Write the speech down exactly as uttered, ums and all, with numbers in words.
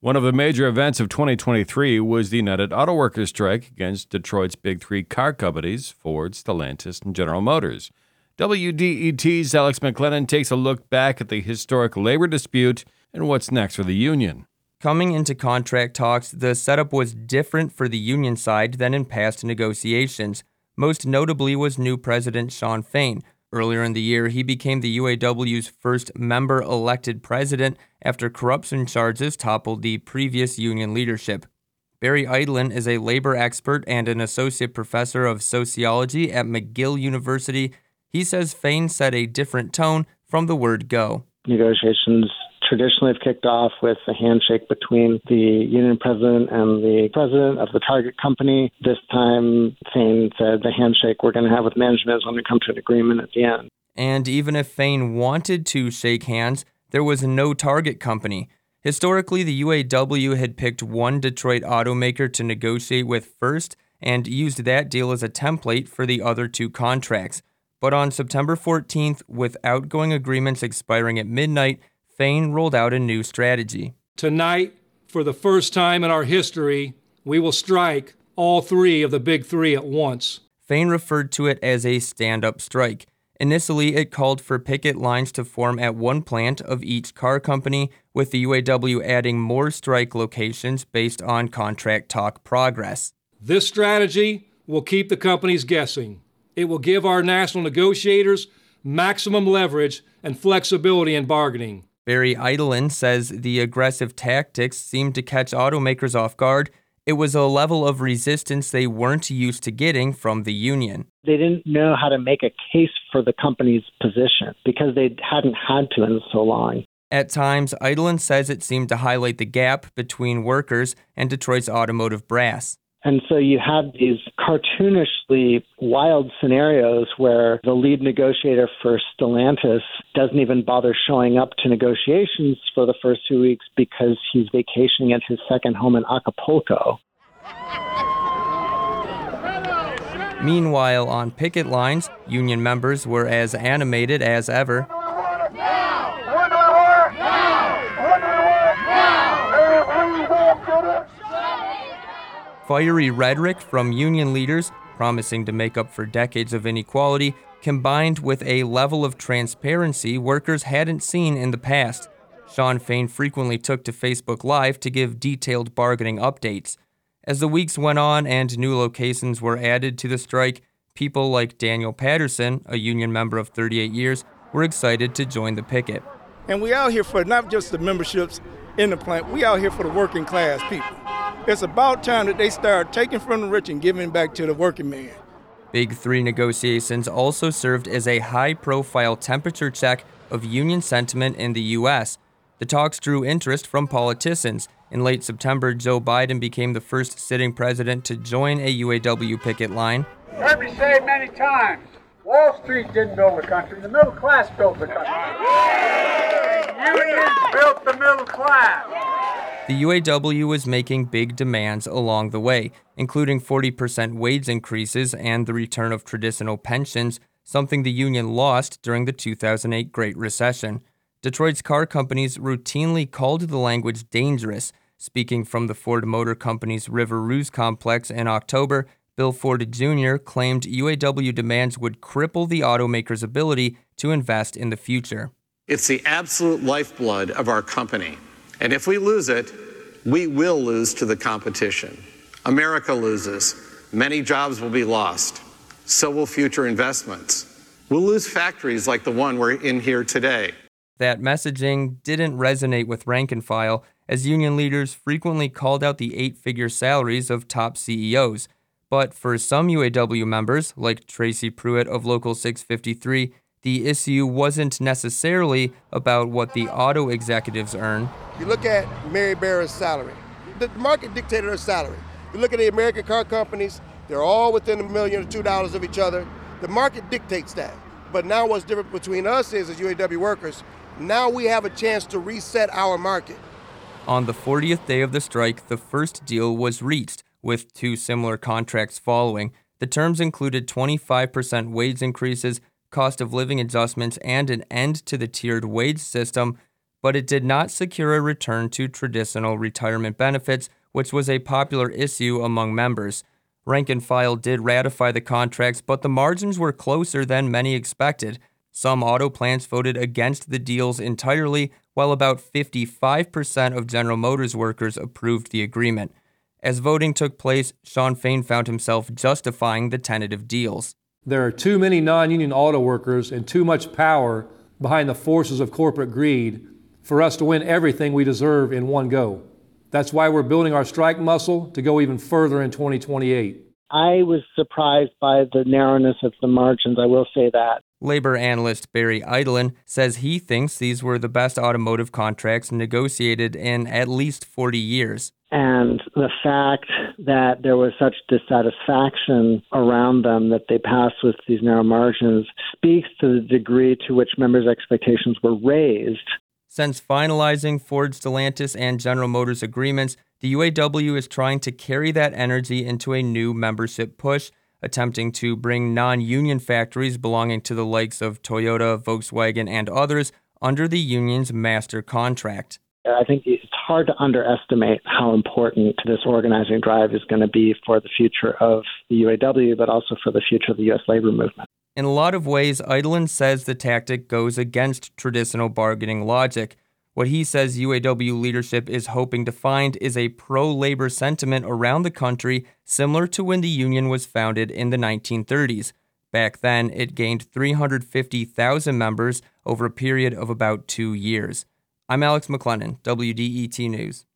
One of the major events of twenty twenty-three was the United Auto Workers strike against Detroit's big three car companies, Ford, Stellantis, and General Motors. W D E T's Alex McLennan takes a look back at the historic labor dispute and what's next for the union. Coming into contract talks, the setup was different for the union side than in past negotiations. Most notably was new president Shawn Fain. Earlier in the year, he became the U A W's first member-elected president after corruption charges toppled the previous union leadership. Barry Eidlin is a labor expert and an associate professor of sociology at McGill University. He says Fain set a different tone from the word go. Negotiations traditionally have kicked off with a handshake between the union president and the president of the target company. This time, Fain said the handshake we're going to have with management is going to come to an agreement at the end. And even if Fain wanted to shake hands, there was no target company. Historically, the U A W had picked one Detroit automaker to negotiate with first and used that deal as a template for the other two contracts. But on September fourteenth, with outgoing agreements expiring at midnight, Fain rolled out a new strategy. Tonight, for the first time in our history, we will strike all three of the big three at once. Fain referred to it as a stand-up strike. Initially, it called for picket lines to form at one plant of each car company, with the U A W adding more strike locations based on contract talk progress. This strategy will keep the companies guessing. It will give our national negotiators maximum leverage and flexibility in bargaining. Barry Eidlin says the aggressive tactics seemed to catch automakers off guard. It was a level of resistance they weren't used to getting from the union. They didn't know how to make a case for the company's position because they hadn't had to in so long. At times, Eidlin says it seemed to highlight the gap between workers and Detroit's automotive brass. And so you have these cartoonishly wild scenarios where the lead negotiator for Stellantis doesn't even bother showing up to negotiations for the first two weeks because he's vacationing at his second home in Acapulco. Meanwhile, on picket lines, union members were as animated as ever. Fiery rhetoric from union leaders, promising to make up for decades of inequality, combined with a level of transparency workers hadn't seen in the past. Shawn Fain frequently took to Facebook Live to give detailed bargaining updates. As the weeks went on and new locations were added to the strike, people like Daniel Patterson, a union member of thirty-eight years, were excited to join the picket. And we out here for not just the memberships in the plant, we out here for the working class people. It's about time that they start taking from the rich and giving back to the working man. Big Three negotiations also served as a high-profile temperature check of union sentiment in the U S. The talks drew interest from politicians. In late September, Joe Biden became the first sitting president to join a U A W picket line. You heard me say many times, Wall Street didn't build the country, the middle class built the country. Unions built the middle class. The U A W was making big demands along the way, including forty percent wage increases and the return of traditional pensions, something the union lost during the two thousand eight Great Recession. Detroit's car companies routinely called the language dangerous. Speaking from the Ford Motor Company's River Rouge complex in October, Bill Ford Junior claimed U A W demands would cripple the automaker's ability to invest in the future. It's the absolute lifeblood of our company. And if we lose it, we will lose to the competition. America loses. Many jobs will be lost. So will future investments. We'll lose factories like the one we're in here today. That messaging didn't resonate with rank and file, as union leaders frequently called out the eight-figure salaries of top C E Os. But for some U A W members, like Tracy Pruitt of Local six fifty-three, the issue wasn't necessarily about what the auto executives earn. You look at Mary Barra's salary. The market dictated her salary. You look at the American car companies, they're all within a million or two dollars of each other. The market dictates that. But now what's different between us is, as U A W workers, now we have a chance to reset our market. On the fortieth day of the strike, the first deal was reached, with two similar contracts following. The terms included twenty-five percent wage increases, cost of living adjustments, and an end to the tiered wage system. but it did not secure a return to traditional retirement benefits, which was a popular issue among members. Rank and file did ratify the contracts, but the margins were closer than many expected. Some auto plants voted against the deals entirely, while about fifty-five percent of General Motors workers approved the agreement. As voting took place, Shawn Fain found himself justifying the tentative deals. There are too many non-union auto workers and too much power behind the forces of corporate greed for us to win everything we deserve in one go. That's why we're building our strike muscle to go even further in twenty twenty-eight. I was surprised by the narrowness of the margins, I will say that. Labor analyst Barry Eidlin says he thinks these were the best automotive contracts negotiated in at least forty years. And the fact that there was such dissatisfaction around them that they passed with these narrow margins speaks to the degree to which members' expectations were raised. Since finalizing Ford, Stellantis, and General Motors agreements, the U A W is trying to carry that energy into a new membership push, attempting to bring non-union factories belonging to the likes of Toyota, Volkswagen, and others under the union's master contract. I think it's hard to underestimate how important this organizing drive is going to be for the future of the U A W, but also for the future of the U S labor movement. In a lot of ways, Eidlin says the tactic goes against traditional bargaining logic. What he says U A W leadership is hoping to find is a pro-labor sentiment around the country, similar to when the union was founded in the nineteen thirties. Back then, it gained three hundred fifty thousand members over a period of about two years. I'm Alex McLennan, W D E T News.